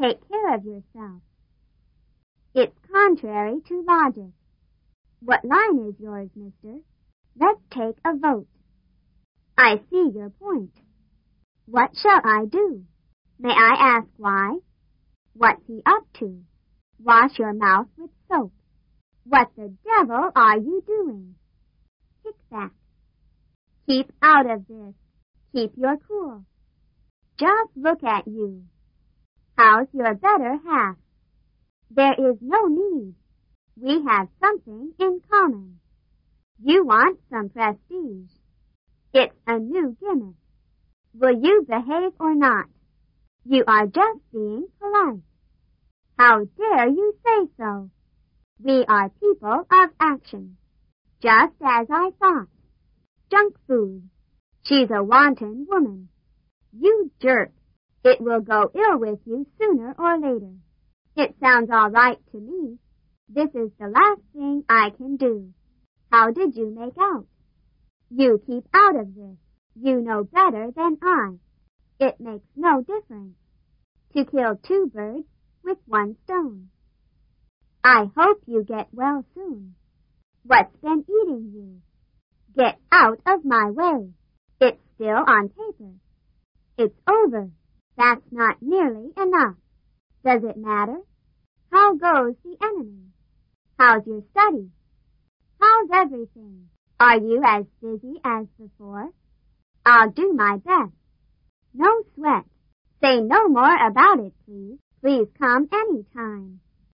Take care of yourself. It's contrary to logic. What line is yours, mister? Let's take a vote. I see your point. What shall I do? May I ask why? What's he up to? Wash your mouth with soap. What the devil are you doing? Kick back. Keep out of this. Keep your cool. Just look at you. How's your better half? There is no need. We have something in common. You want some prestige. It's a new gimmick. Will you behave or not? You are just being polite. How dare you say so? We are people of action. Just as I thought. Junk food. She's a wanton woman. You jerk. It will go ill with you sooner or later. It sounds all right to me. This is the last thing I can do. How did you make out? You keep out of this. You know better than I. It makes no difference. To kill 2 birds with 1 stone. I hope you get well soon. What's been eating you? Get out of my way. It's still on paper. It's over. That's not nearly enough. Does it matter? How goes the enemy? How's your study? How's everything? Are you as busy as before? I'll do my best. No sweat. Say no more about it, please. Please come any time.